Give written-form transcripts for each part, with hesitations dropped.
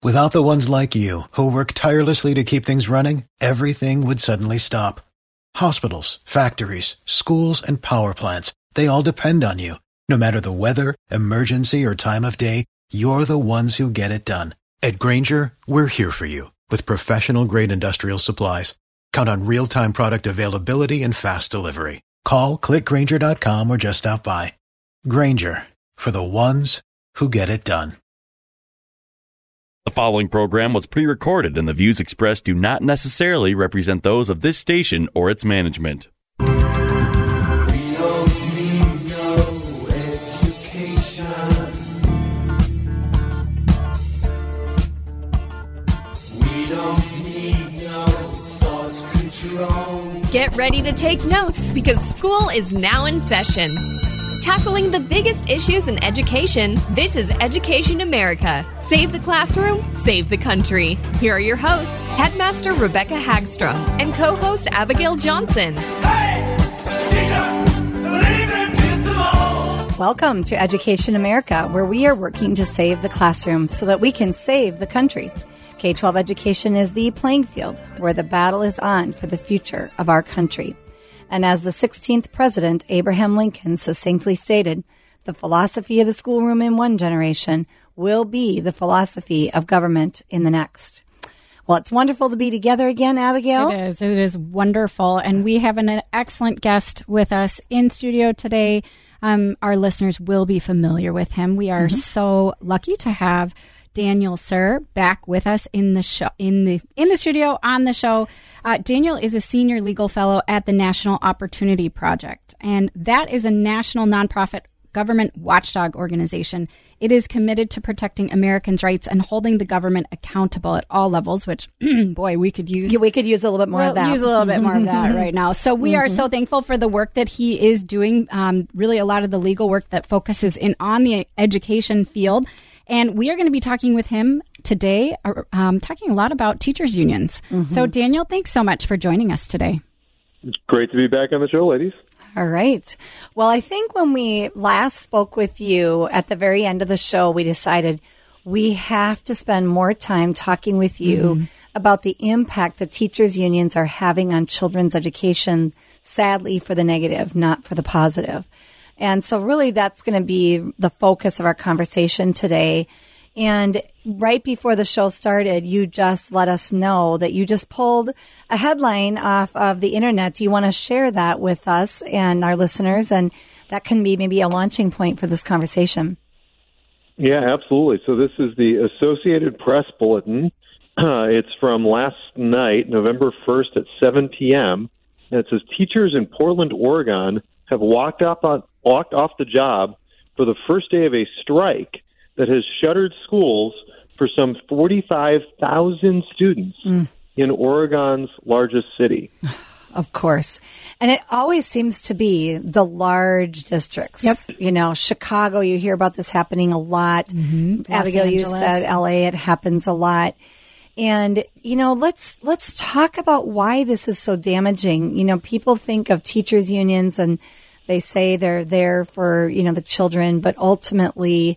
Without the ones like you, who work tirelessly to keep things running, everything would suddenly stop. Hospitals, factories, schools, and power plants, they all depend on you. No matter the weather, emergency, or time of day, you're the ones who get it done. At Grainger, we're here for you with professional-grade industrial supplies. Count on real-time product availability and fast delivery. Call, clickgrainger.com, or just stop by. Grainger, for the ones who get it done. The following program was pre-recorded, and the views expressed do not necessarily represent those of this station or its management. We don't need no education. We don't need no thought control. Get ready to take notes because school is now in session. Tackling the biggest issues in education, this is Education America. Save the classroom, save the country. Here are your hosts, Headmaster Rebecca Hagstrom and co-host Abigail Johnson. Hey, teacher, leave them kids alone. Welcome to Education America, where we are working to save the classroom so that we can save the country. K-12 education is the playing field where the battle is on for the future of our country. And as the 16th President, Abraham Lincoln, succinctly stated, the philosophy of the schoolroom in one generation will be the philosophy of government in the next. Well, it's wonderful to be together again, Abigail. It is. It is wonderful. And we have an excellent guest with us in studio today. Our listeners will be familiar with him. We are so lucky to have Daniel Suhr back with us in the show, in the studio on the show. Daniel is a senior legal fellow at the National Opportunity Project, and that is a national nonprofit government watchdog organization. It is committed to protecting Americans' rights and holding the government accountable at all levels, which, boy, we could use. We could use a little bit more of that. Use a little bit more of that right now. So we are so thankful for the work that he is doing, really a lot of the legal work that focuses in on the education field. And we are going to be talking with him today, talking a lot about teachers' unions. So, Daniel, thanks so much for joining us today. It's great to be back on the show, ladies. All right. Well, I think when we last spoke with you at the very end of the show, we decided we have to spend more time talking with you about the impact that teachers' unions are having on children's education, sadly for the negative, not for the positive. And so really that's going to be the focus of our conversation today. And right before the show started, you just let us know that you just pulled a headline off of the internet. Do you want to share that with us and our listeners? And that can be maybe a launching point for this conversation. Yeah, absolutely. So this is the Associated Press Bulletin. It's from last night, November 1st at 7 p.m. And it says, teachers in Portland, Oregon have walked off the job for the first day of a strike that has shuttered schools for some 45,000 students in Oregon's largest city. Of course. And it always seems to be the large districts. Yep. You know, Chicago, you hear about this happening a lot. Abigail, you said LA, it happens a lot. And, you know, let's talk about why this is so damaging. You know, people think of teachers' unions and they say they're there for, you know, the children, but ultimately,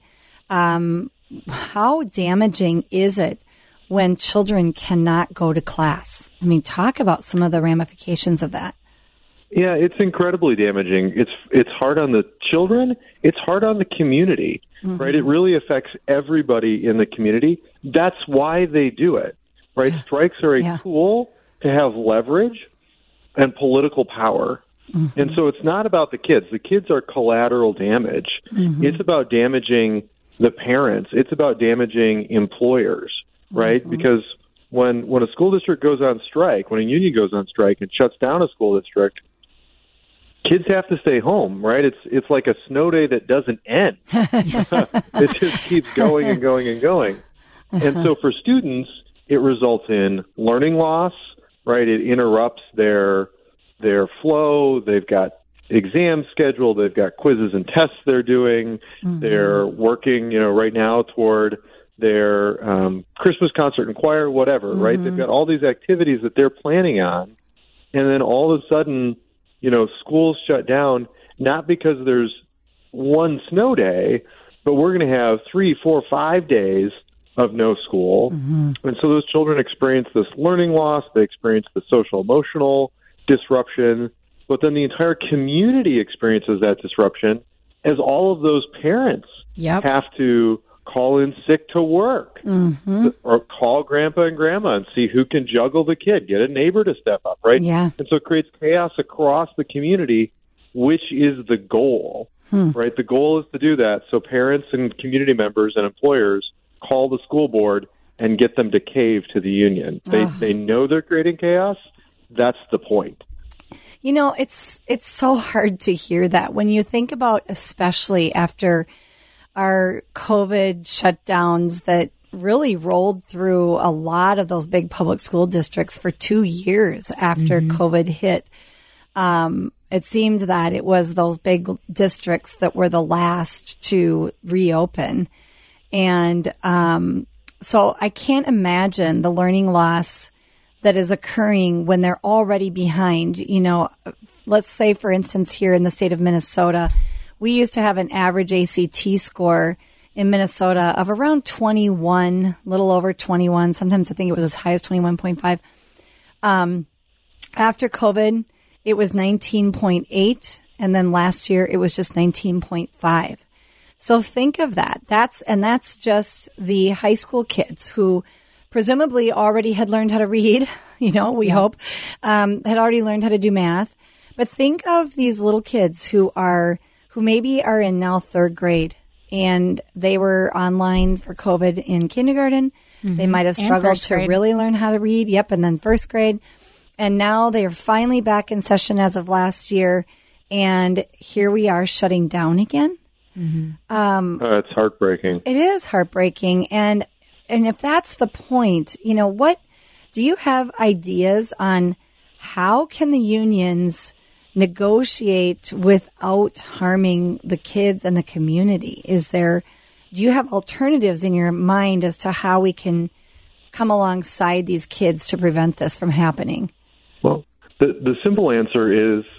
how damaging is it when children cannot go to class? I mean, talk about some of the ramifications of that. Yeah, it's incredibly damaging. It's hard on the children. It's hard on the community, right? It really affects everybody in the community. That's why they do it, right? Strikes are a tool to have leverage and political power. And so it's not about the kids. The kids are collateral damage. It's about damaging the parents. It's about damaging employers, right? Because when a school district goes on strike, when a union goes on strike and shuts down a school district, kids have to stay home, right? It's like a snow day that doesn't end. It just keeps going and going and going. And so for students, it results in learning loss, right? It interrupts their flow. They've got exams scheduled. They've got quizzes and tests they're doing. They're working, you know, right now toward their Christmas concert and choir, whatever, right? They've got all these activities that they're planning on. And then all of a sudden, you know, schools shut down, not because there's one snow day, but we're going to have 3, 4, 5 days of no school. And so those children experience this learning loss, they experience the social emotional disruption, but then the entire community experiences that disruption as all of those parents have to call in sick to work or call grandpa and grandma and see who can juggle the kid, get a neighbor to step up, right? Yeah. And so it creates chaos across the community, which is the goal, right? The goal is to do that so parents and community members and employers call the school board and get them to cave to the union. They know they're creating chaos. That's the point. You know, it's so hard to hear that when you think about, especially after our COVID shutdowns that really rolled through a lot of those big public school districts for 2 years after COVID hit. It seemed that it was those big districts that were the last to reopen. And so I can't imagine the learning loss that is occurring when they're already behind. You know, let's say, for instance, here in the state of Minnesota, we used to have an average ACT score in Minnesota of around 21, little over 21. Sometimes I think it was as high as 21.5. After COVID, it was 19.8. And then last year, it was just 19.5. So think of that. That's just the high school kids who presumably already had learned how to read, you know, we hope, had already learned how to do math. But think of these little kids who maybe are in now third grade and they were online for COVID in kindergarten. They might have struggled to really learn how to read. Yep. And then first grade. And now they are finally back in session as of last year. And here we are shutting down again. It's heartbreaking. It is heartbreaking. And if that's the point, you know, what do you have ideas on how can the unions negotiate without harming the kids and the community? Do you have alternatives in your mind as to how we can come alongside these kids to prevent this from happening? Well, the simple answer is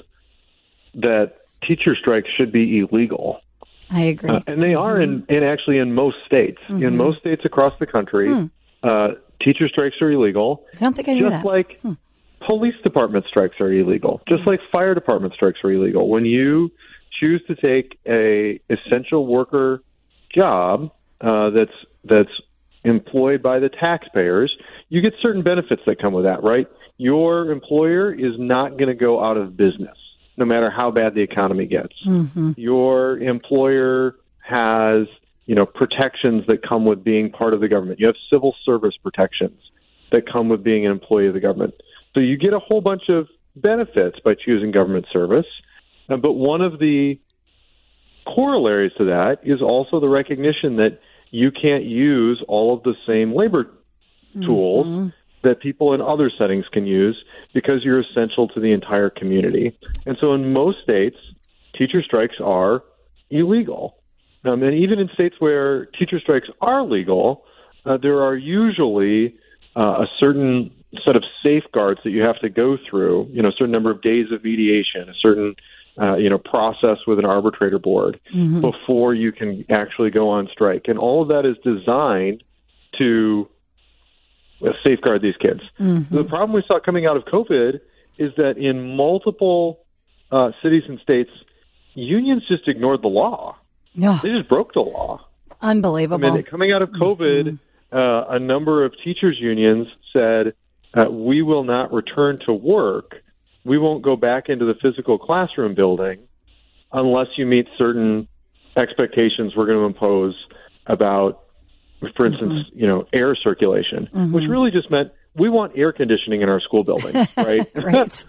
that teacher strikes should be illegal. I agree. And they are actually in most states. In most states across the country, teacher strikes are illegal. I don't think I knew that. Just like police department strikes are illegal. Just like fire department strikes are illegal. When you choose to take a essential worker job that's employed by the taxpayers, you get certain benefits that come with that, right? Your employer is not going to go out of business, no matter how bad the economy gets. Your employer has, protections that come with being part of the government. You have civil service protections that come with being an employee of the government. So you get a whole bunch of benefits by choosing government service. But one of the corollaries to that is also the recognition that you can't use all of the same labor tools that people in other settings can use because you're essential to the entire community. And so in most states, teacher strikes are illegal. And even in states where teacher strikes are legal, there are usually a certain set of safeguards that you have to go through, a certain number of days of mediation, a certain process with an arbitrator board before you can actually go on strike. And all of that is designed to safeguard these kids. The problem we saw coming out of COVID is that in multiple cities and states, unions just ignored the law. No. They just broke the law. Unbelievable. I mean, coming out of COVID, a number of teachers' unions said, we will not return to work. We won't go back into the physical classroom building unless you meet certain expectations we're going to impose about, for instance, air circulation, which really just meant we want air conditioning in our school buildings, right? Right.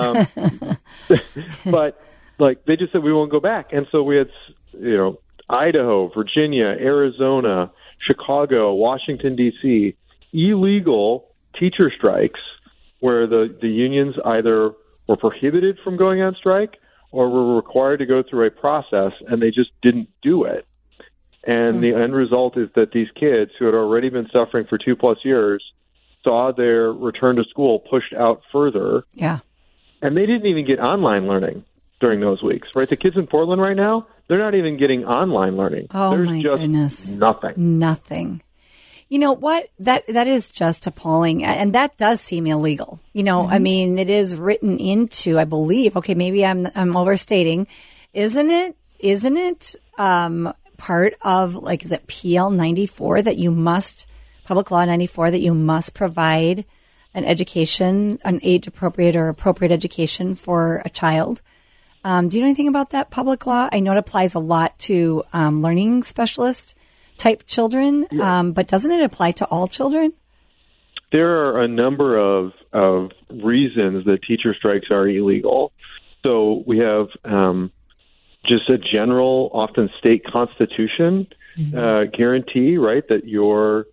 But they just said we won't go back. And so we had, Idaho, Virginia, Arizona, Chicago, Washington, D.C., illegal teacher strikes where the unions either were prohibited from going on strike or were required to go through a process, and they just didn't do it. And the end result is that these kids who had already been suffering for 2+ years saw their return to school pushed out further. Yeah. And they didn't even get online learning during those weeks, right? The kids in Portland right now, they're not even getting online learning. Oh, There's my just goodness. nothing. Nothing. You know what? That is just appalling, and that does seem illegal. You know, I mean, it is written into, I believe. Okay, maybe I'm overstating, isn't it? Isn't it part of, like, is it PL 94 that you must, Public Law 94, that you must provide an education, an age appropriate or appropriate education for a child? Do you know anything about that public law? I know it applies a lot to learning specialist type children, but doesn't it apply to all children? There are a number of reasons that teacher strikes are illegal. So we have just a general, often state constitution guarantee, right, that your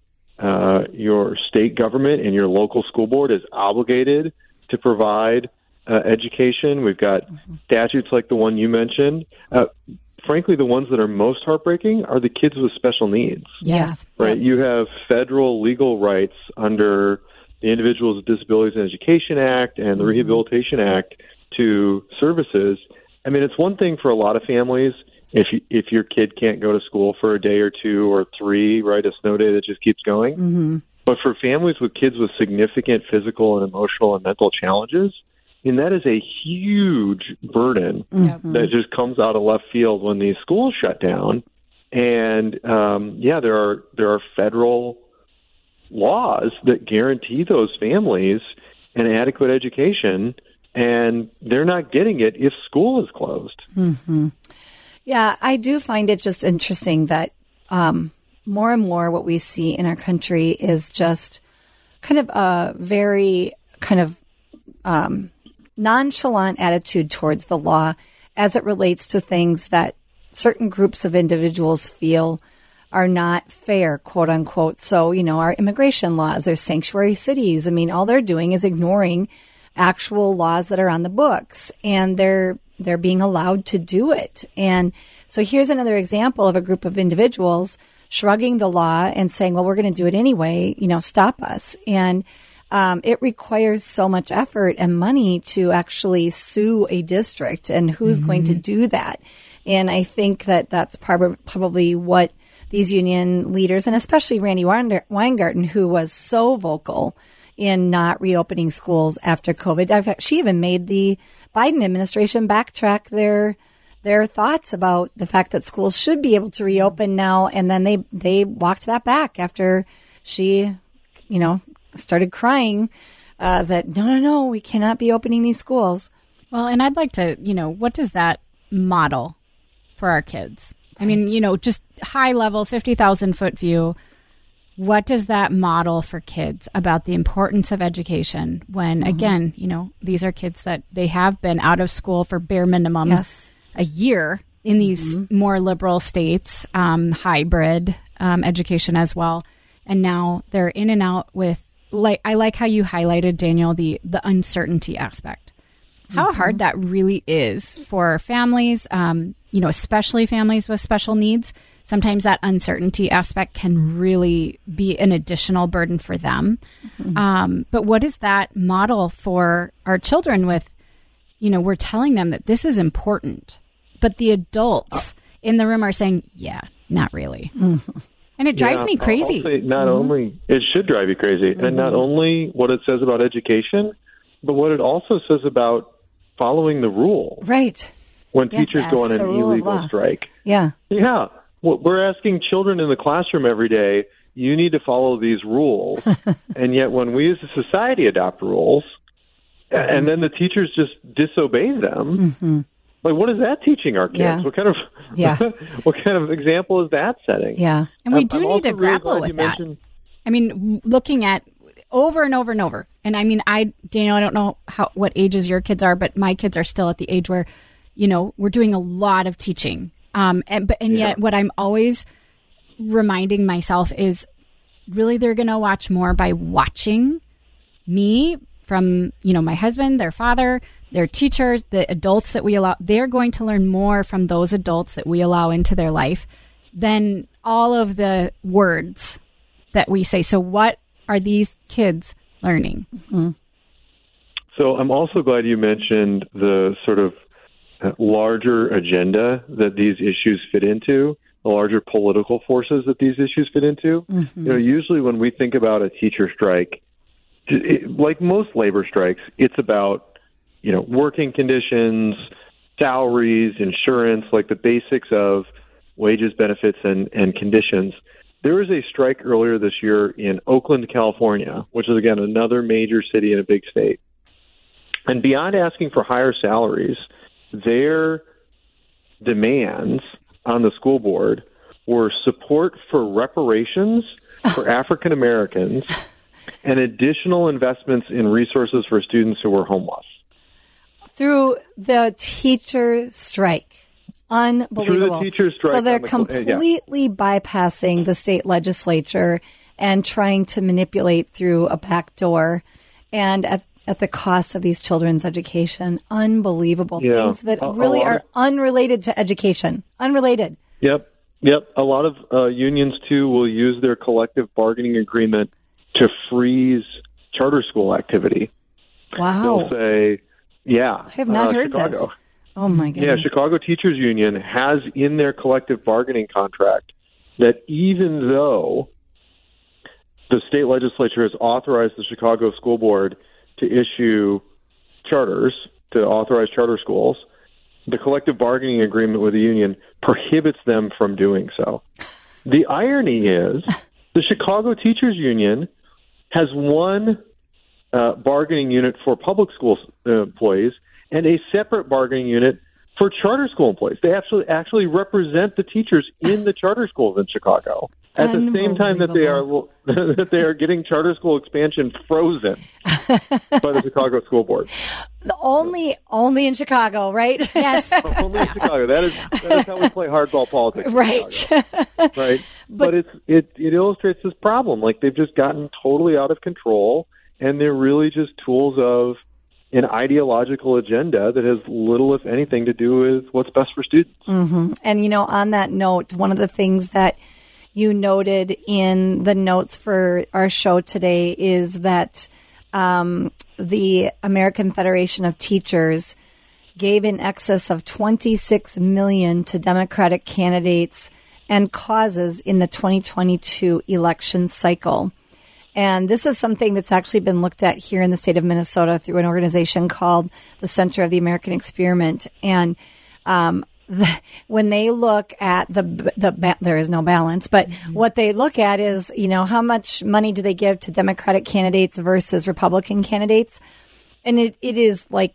state government and your local school board is obligated to provide education. We've got statutes like the one you mentioned. Frankly, the ones that are most heartbreaking are the kids with special needs. Yes. Right. You have federal legal rights under the Individuals with Disabilities in Education Act and the Rehabilitation Act to services. I mean, it's one thing for a lot of families if your kid can't go to school for a day or two or three, right, a snow day that just keeps going. But for families with kids with significant physical and emotional and mental challenges, and that is a huge burden that just comes out of left field when these schools shut down. And there are federal laws that guarantee those families an adequate education, and they're not getting it if school is closed. Yeah, I do find it just interesting that more and more what we see in our country is just kind of a very kind of nonchalant attitude towards the law as it relates to things that certain groups of individuals feel are not fair, quote unquote. So, you know, our immigration laws, our sanctuary cities, I mean, all they're doing is ignoring actual laws that are on the books, and they're being allowed to do it. And so here's another example of a group of individuals shrugging the law and saying, well, we're going to do it anyway, you know, stop us. And it requires so much effort and money to actually sue a district, and who's going to do that? And I think that that's probably what these union leaders, and especially Randy Weingarten, who was so vocal in not reopening schools after COVID. In fact, she even made the Biden administration backtrack their thoughts about the fact that schools should be able to reopen now, and then they walked that back after she, you know, started crying that no, we cannot be opening these schools. Well, and I'd like to, you know, what does that model for our kids? I mean, you know, just high level, 50,000 foot view. What does that model for kids about the importance of education when, again, you know, these are kids that they have been out of school for bare minimum a year in these more liberal states, hybrid education as well. And now they're in and out with, like, I like how you highlighted, Daniel, the uncertainty aspect. How hard that really is for families, you know, especially families with special needs. Sometimes that uncertainty aspect can really be an additional burden for them. But what is that model for our children with, you know, we're telling them that this is important, but the adults in the room are saying, yeah, not really. And it drives me crazy. I'll say not only, it should drive you crazy, and not only what it says about education, but what it also says about following the rule. Right. When teachers go on an illegal strike. Yeah. Yeah. We're asking children in the classroom every day, you need to follow these rules. And yet when we as a society adopt rules, and then the teachers just disobey them, like, what is that teaching our kids? Yeah. What kind of example is that setting? Yeah. And we do need to grapple with that. I mean, looking at over and over and over. And I mean, Daniel, I don't know what ages your kids are, but my kids are still at the age where, you know, we're doing a lot of teaching. Yet what I'm always reminding myself is really they're going to watch more by watching me from, you know, my husband, their father, their teachers, the adults that we allow. They're going to learn more from those adults that we allow into their life than all of the words that we say. So what are these kids learning? So I'm also glad you mentioned the sort of larger agenda that these issues fit into. the larger political forces that these issues fit into. Usually when we think about a teacher strike, like most labor strikes, it's about, working conditions, salaries, insurance, like the basics of wages, benefits, and conditions. There was a strike earlier this year in Oakland, California, which is, again, another major city in a big state. And beyond asking for higher salaries, their demands on the school board were support for reparations for African Americans and additional investments in resources for students who were homeless. Through the teacher strike. Unbelievable. Through the teacher strike. So they're completely bypassing the state legislature and trying to manipulate through a back door and at the cost of these children's education. Unbelievable. Things that really are unrelated to education. Unrelated. Yep. A lot of unions, too, will use their collective bargaining agreement to freeze charter school activity. Wow. They'll say, I have not heard Chicago. this. Oh, my goodness. Yeah, Chicago Teachers Union has in their collective bargaining contract that even though the state legislature has authorized the Chicago School Board to issue charters, to authorize charter schools, the collective bargaining agreement with the union prohibits them from doing so. The irony is the Chicago Teachers Union has one bargaining unit for public school employees and a separate bargaining unit for charter school employees. They actually represent the teachers in the charter schools in Chicago at the same time that they are getting charter school expansion frozen by the Chicago School Board. Only in Chicago, right? Yes. Only in Chicago. That is how we play hardball politics. Right. Right. But it illustrates this problem. Like, they've just gotten totally out of control, and they're really just tools of an ideological agenda that has little, if anything, to do with what's best for students. Mm-hmm. And, on that note, one of the things that you noted in the notes for our show today is that the American Federation of Teachers gave in excess of $26 million to Democratic candidates and causes in the 2022 election cycle. And this is something that's actually been looked at here in the state of Minnesota through an organization called the Center of the American Experiment. And when they look at there is no balance, but what they look at is, how much money do they give to Democratic candidates versus Republican candidates? And it is like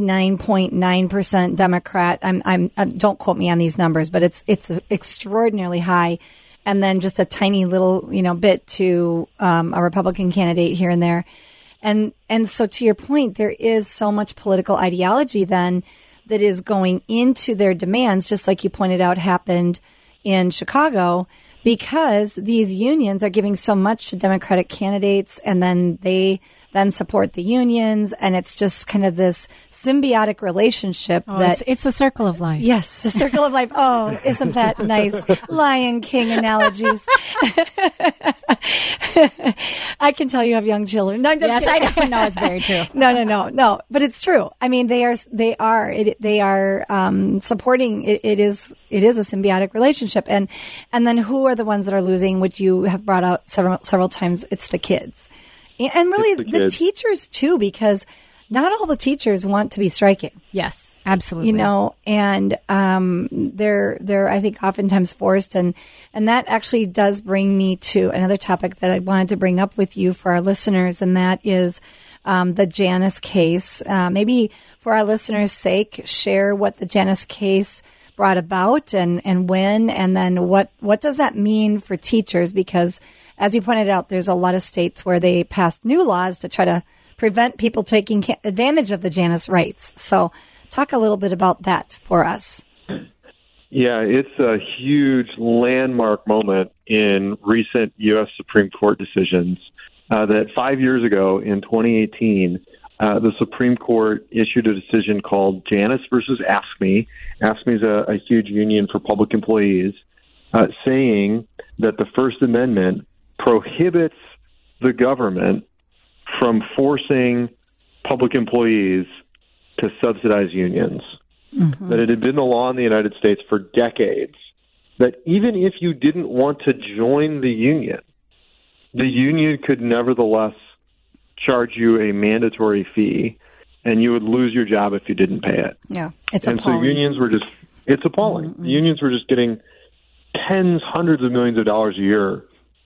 99.9% Democrat. Don't quote me on these numbers, but it's extraordinarily high. And then just a tiny little, bit to a Republican candidate here and there. And so to your point, there is so much political ideology then that is going into their demands, just like you pointed out happened in Chicago, because these unions are giving so much to Democratic candidates, and then they then support the unions, and it's just kind of this symbiotic relationship it's a circle of life. Yes, a circle of life. Oh, isn't that nice? Lion King analogies. I can tell you have young children. No, yes, I know it's very true. No, but it's true. I mean, they are supporting. It is a symbiotic relationship, and then who are the ones that are losing? Which you have brought out several times. It's the kids. And really the teachers too, because not all the teachers want to be striking. Yes, absolutely. And they're I think oftentimes forced, and that actually does bring me to another topic that I wanted to bring up with you for our listeners, and that is the Janus case. Maybe for our listeners' sake, share what the Janus case brought about and when, and then what does that mean for teachers? Because as you pointed out, there's a lot of states where they passed new laws to try to prevent people taking advantage of the Janus rights. So talk a little bit about that for us. Yeah, it's a huge landmark moment in recent U.S. Supreme Court decisions that 5 years ago in 2018, the Supreme Court issued a decision called Janus versus AFSCME. AFSCME is a huge union for public employees, saying that the First Amendment prohibits the government from forcing public employees to subsidize unions. Mm-hmm. That it had been the law in the United States for decades that even if you didn't want to join the union could nevertheless charge you a mandatory fee, and you would lose your job if you didn't pay it. Yeah, it's and appalling. so unions were just, it's appalling. Mm-hmm. The unions were just getting tens, hundreds of millions of dollars a year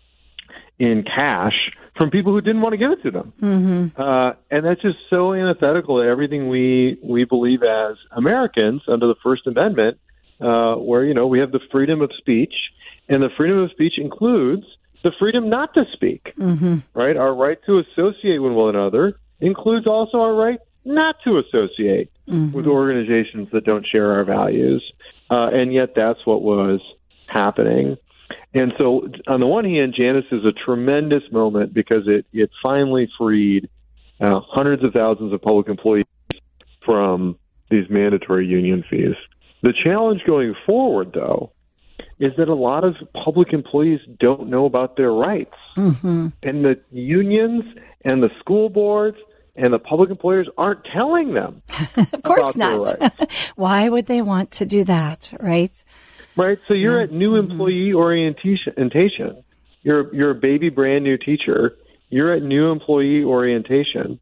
in cash from people who didn't want to give it to them. Mm-hmm. And that's just so antithetical to everything we believe as Americans under the First Amendment, where, you know, we have the freedom of speech, and the freedom of speech includes the freedom not to speak, right? Our right to associate with one another includes also our right not to associate with organizations that don't share our values. And yet that's what was happening. And so on the one hand, Janus is a tremendous moment because it finally freed hundreds of thousands of public employees from these mandatory union fees. The challenge going forward, though, is that a lot of public employees don't know about their rights. And the unions and the school boards and the public employers aren't telling them. Of course about their not. rights. Why would they want to do that, right? Right. So you're at new employee orientation. You're a baby brand new teacher. You're at new employee orientation.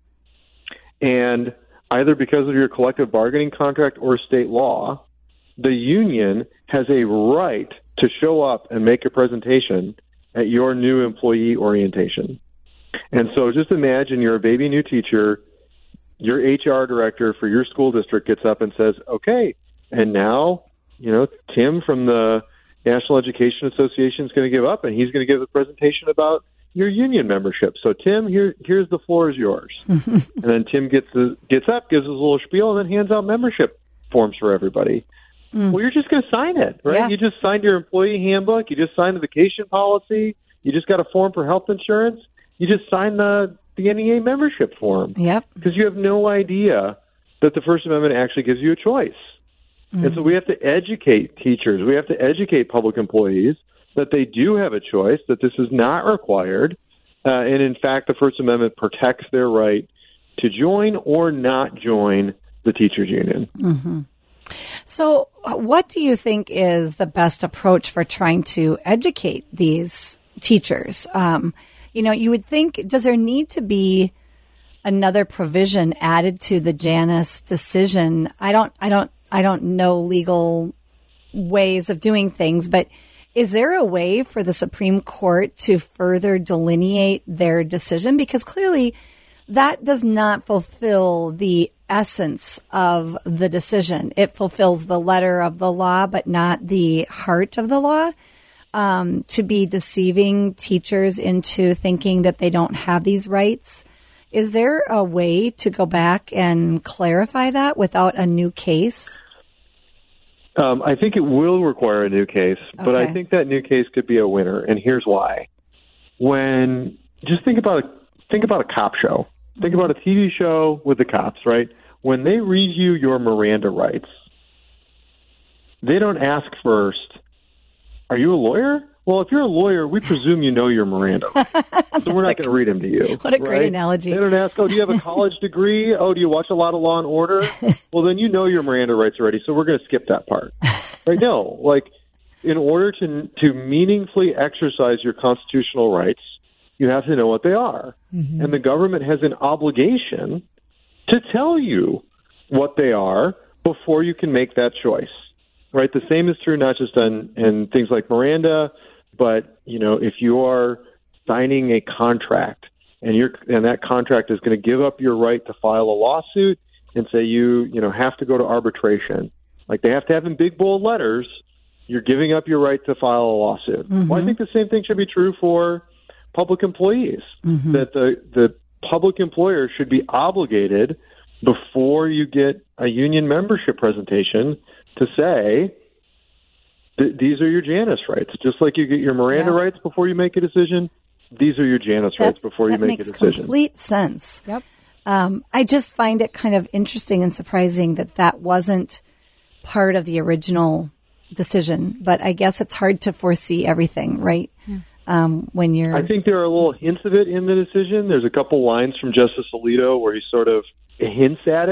And either because of your collective bargaining contract or state law, the union has a right to show up and make a presentation at your new employee orientation. And so just imagine you're a baby new teacher, your HR director for your school district gets up and says, okay, and now, you know, Tim from the National Education Association is going to give up, and he's going to give a presentation about your union membership. So, Tim, here's the floor is yours. And then Tim gets up, gives his little spiel, and then hands out membership forms for everybody. Well, you're just going to sign it, right? Yeah. You just signed your employee handbook. You just signed the vacation policy. You just got a form for health insurance. You just signed the NEA membership form. Yep. Because you have no idea that the First Amendment actually gives you a choice. And so we have to educate teachers. We have to educate public employees that they do have a choice, that this is not required. And in fact, the First Amendment protects their right to join or not join the teachers union. So what do you think is the best approach for trying to educate these teachers? You know, you would think, does there need to be another provision added to the Janus decision? I don't know legal ways of doing things, but is there a way for the Supreme Court to further delineate their decision? Because clearly that does not fulfill the essence of the decision. It fulfills the letter of the law, but not the heart of the law. To be deceiving teachers into thinking that they don't have these rights. Is there a way to go back and clarify that without a new case? I think it will require a new case, but I think that new case could be a winner, and here's why. Just think about a cop show. Think about a TV show with the cops, right? When they read you your Miranda rights, they don't ask first, are you a lawyer? Well, if you're a lawyer, we presume you know your Miranda rights. So we're not going to read them to you. What a great analogy. They don't ask, do you have a college degree? Do you watch a lot of Law and Order? Well, then you know your Miranda rights already, so we're going to skip that part. Right? No, in order to meaningfully exercise your constitutional rights, you have to know what they are. And the government has an obligation to tell you what they are before you can make that choice. Right? The same is true not just in things like Miranda, but, you know, if you are signing a contract and that contract is going to give up your right to file a lawsuit and say you have to go to arbitration, like they have to have in big bold letters, you're giving up your right to file a lawsuit. Well, I think the same thing should be true for public employees, that the public employer should be obligated before you get a union membership presentation to say, these are your Janus rights. Just like you get your Miranda rights before you make a decision, these are your Janus rights before you make a decision. That makes complete sense. Yep. I just find it kind of interesting and surprising that wasn't part of the original decision. But I guess it's hard to foresee everything, right? When you're... I think there are little hints of it in the decision. There's a couple lines from Justice Alito where he sort of hints at it.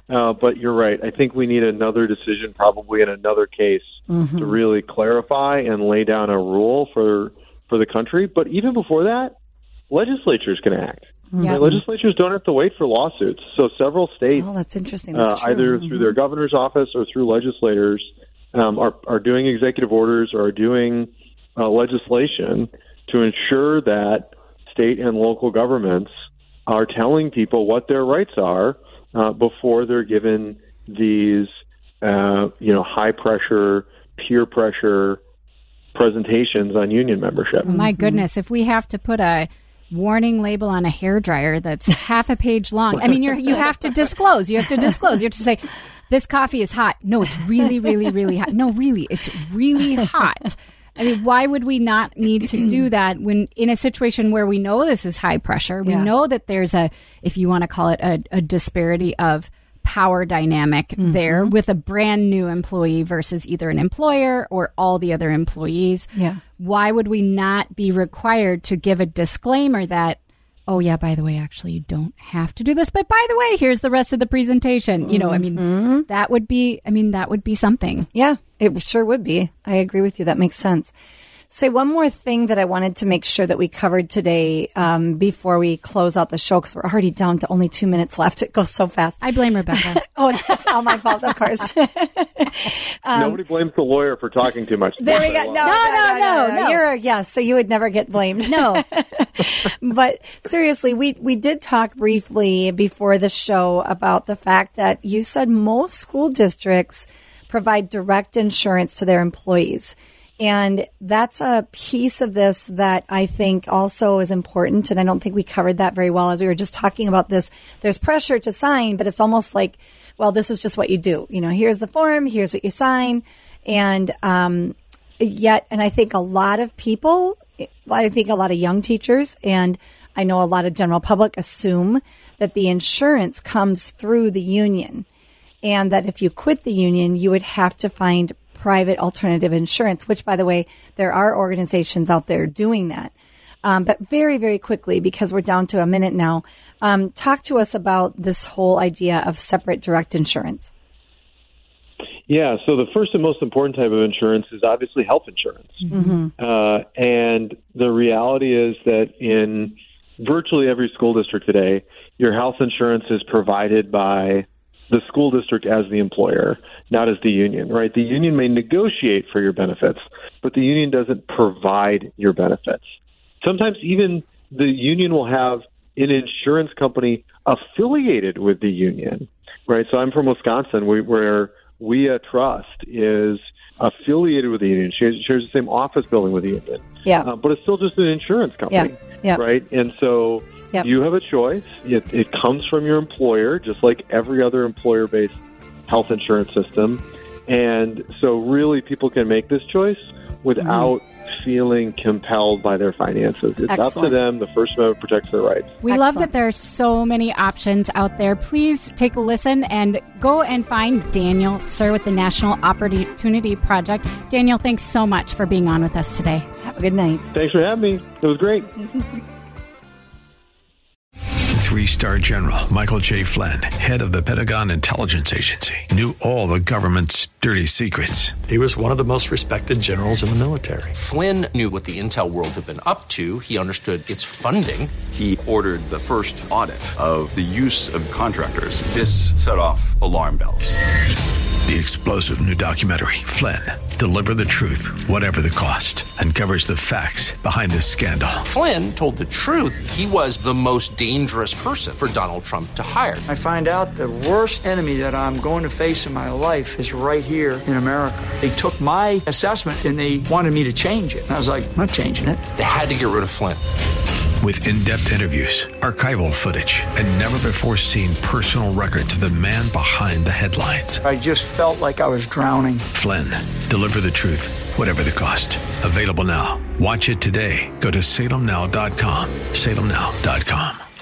But you're right. I think we need another decision, probably in another case, to really clarify and lay down a rule for the country. But even before that, legislatures can act. Yeah. Legislatures don't have to wait for lawsuits. So several states, that's interesting. That's true. either through their governor's office or through legislators, are doing executive orders or are doing legislation to ensure that state and local governments are telling people what their rights are before they're given these, high pressure, peer pressure presentations on union membership. My goodness, if we have to put a warning label on a hairdryer that's half a page long, I mean, you have to disclose. You have to say, this coffee is hot. No, it's really, really, really hot. No, really, it's really hot. I mean, why would we not need to do that when in a situation where we know this is high pressure? We know that there's if you want to call it a disparity of power dynamic there with a brand new employee versus either an employer or all the other employees. Yeah. Why would we not be required to give a disclaimer that, oh, yeah, by the way, actually, you don't have to do this. But by the way, here's the rest of the presentation. That would be something. Yeah, it sure would be. I agree with you. That makes sense. Say one more thing that I wanted to make sure that we covered today before we close out the show, because we're already down to only 2 minutes left. It goes so fast. I blame Rebecca. That's all my fault, of course. Nobody blames the lawyer for talking too much. There we go. No. So you would never get blamed. No. But seriously, we did talk briefly before the show about the fact that you said most school districts provide direct insurance to their employees. And that's a piece of this that I think also is important. And I don't think we covered that very well as we were just talking about this. There's pressure to sign, but it's almost like, well, this is just what you do. Here's the form, here's what you sign. And and I think a lot of people, a lot of young teachers, and I know a lot of general public assume that the insurance comes through the union. And that if you quit the union, you would have to find private alternative insurance, which, by the way, there are organizations out there doing that. But very, very quickly, because we're down to a minute now, talk to us about this whole idea of separate direct insurance. Yeah, so the first and most important type of insurance is obviously health insurance. And the reality is that in virtually every school district today, your health insurance is provided by the school district as the employer, not as the union, right? The union may negotiate for your benefits, but the union doesn't provide your benefits. Sometimes even the union will have an insurance company affiliated with the union, right? So I'm from Wisconsin, where WIA Trust is affiliated with the union, shares the same office building with the union. Yeah. But it's still just an insurance company, right? And so you have a choice. It comes from your employer, just like every other employer-based health insurance system. And so really people can make this choice without feeling compelled by their finances. It's up to them. The First Amendment protects their rights. We love that there are so many options out there. Please take a listen and go and find Daniel Sir with the National Opportunity Project. Daniel, thanks so much for being on with us today. Have a good night. Thanks for having me. It was great. 3-star General Michael J. Flynn, head of the Pentagon Intelligence Agency, knew all the government's dirty secrets. He was one of the most respected generals in the military. Flynn knew what the intel world had been up to. He understood its funding. He ordered the first audit of the use of contractors. This set off alarm bells. The explosive new documentary, Flynn, Deliver the Truth, Whatever the Cost, uncovers the facts behind this scandal. Flynn told the truth. He was the most dangerous person for Donald Trump to hire. I find out the worst enemy that I'm going to face in my life is right here in America. They took my assessment and they wanted me to change it. And I was like, I'm not changing it. They had to get rid of Flynn. With in-depth interviews, archival footage, and never-before-seen personal records of the man behind the headlines. I just felt like I was drowning. Flynn, Deliver the Truth, Whatever the Cost. Available now. Watch it today. Go to salemnow.com. salemnow.com.